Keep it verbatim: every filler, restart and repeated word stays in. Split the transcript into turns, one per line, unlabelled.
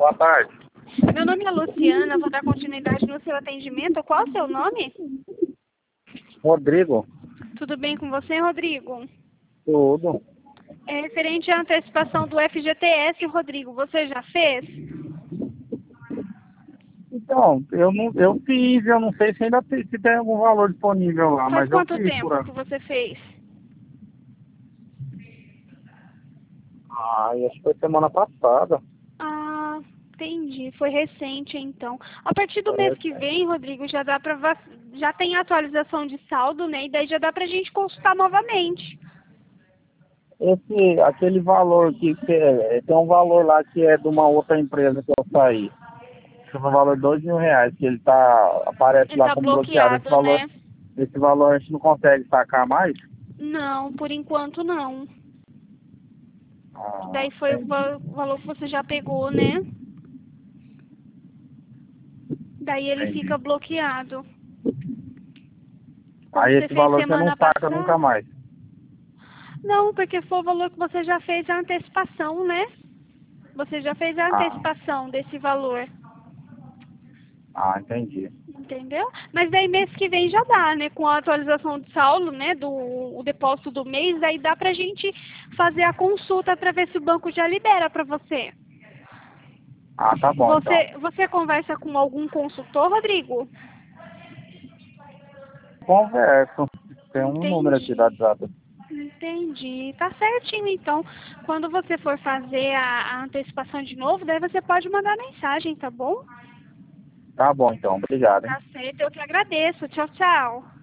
boa tarde.
Meu nome é Luciana, vou dar continuidade no seu atendimento. Qual é o seu nome?
Rodrigo.
Tudo bem com você, Rodrigo?
Tudo.
É referente à antecipação do F G T S, Rodrigo, você já fez?
Então, eu não, eu fiz, eu não sei se ainda tem, se tem algum valor disponível lá,
Faz
mas eu
quanto
fiz por
tempo
aí.
que você fez?
Ah, acho que foi semana passada.
Ah, entendi. Foi recente, então. A partir do
Foi
mês que
recente.
vem, Rodrigo, já dá para já tem atualização de saldo, né? E daí já dá pra gente consultar novamente.
Esse, aquele valor que, que é, tem um valor lá que é de uma outra empresa que eu saí. Que é um valor de dois mil reais, que ele tá, aparece
Ele
lá
tá
como bloqueado. Esse
bloqueado,
valor,
né?
esse valor a gente não consegue sacar mais?
Não, por enquanto não.
Ah,
Daí foi o
entendi.
va- valor que você já pegou, né? Daí ele fica
Entendi.
bloqueado. Como
Aí
você
esse
fez
valor você não
semana
saca nunca
passada?
mais.
Não, porque foi o valor que você já fez a antecipação, né? Você já fez a
Ah,
antecipação desse valor,
ah, entendi.
entendeu? Mas daí mês que vem já dá, né? Com a atualização de saldo, né? Do o depósito do mês, daí dá pra gente fazer a consulta pra ver se o banco já libera pra você.
Ah, tá bom então.
Você, você conversa com algum consultor, Rodrigo?
Converso. Tem um número aqui do
Entendi.
WhatsApp.
Entendi. Tá certinho, então. Quando você for fazer a, a antecipação de novo, daí você pode mandar mensagem, tá bom?
Tá bom então. Obrigado, hein?
Tá certo. Eu que agradeço. Tchau, tchau.